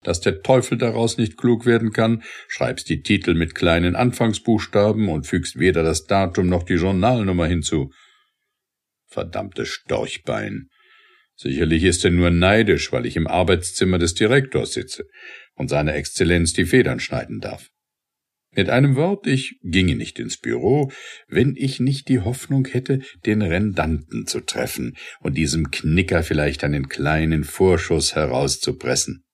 dass der Teufel daraus nicht klug werden kann, schreibst die Titel mit kleinen Anfangsbuchstaben und fügst weder das Datum noch die Journalnummer hinzu. Verdammtes Storchbein. Sicherlich ist er nur neidisch, weil ich im Arbeitszimmer des Direktors sitze und seine Exzellenz die Federn schneiden darf. Mit einem Wort, ich ginge nicht ins Büro, wenn ich nicht die Hoffnung hätte, den Rendanten zu treffen und diesem Knicker vielleicht einen kleinen Vorschuss herauszupressen.